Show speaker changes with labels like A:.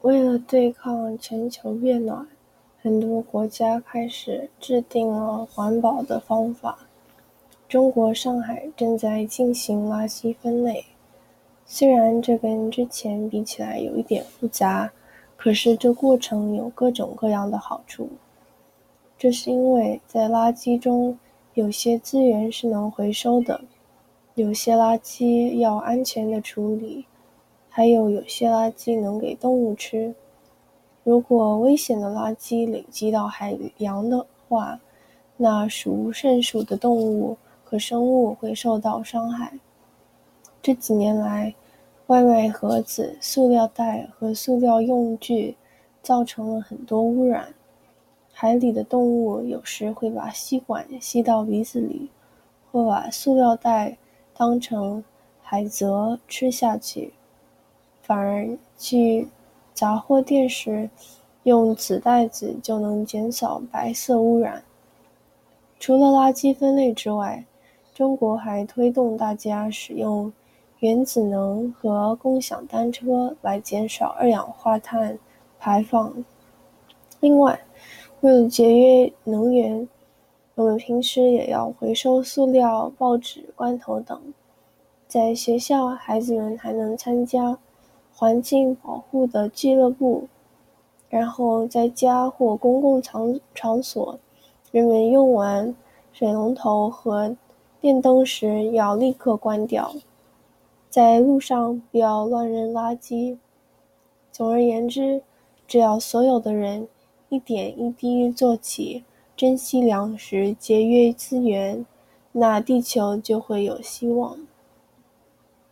A: 为了对抗全球变暖，很多国家开始制定了环保的方法。中国上海正在进行垃圾分类，虽然这跟之前比起来有一点复杂，可是这过程有各种各样的好处。这是因为在垃圾中，有些资源是能回收的，有些垃圾要安全的处理，还有些垃圾能给动物吃。如果危险的垃圾累积到海洋的话，那数不胜数的动物和生物会受到伤害。这几年来，外卖盒子、塑料袋和塑料用具造成了很多污染。海里的动物有时会把吸管吸到鼻子里，或把塑料袋当成海蜇吃下去，反而去杂货店时用纸袋子就能减少白色污染。除了垃圾分类之外，中国还推动大家使用原子能和共享单车来减少二氧化碳排放。另外，为了节约能源，我们平时也要回收塑料、报纸、罐头等。在学校，孩子们还能参加环境保护的俱乐部，然后在家或公共场所，人们用完水龙头和电灯时要立刻关掉。在路上不要乱扔垃圾。总而言之，只要所有的人一点一滴做起，珍惜粮食，节约资源，那地球就会有希望。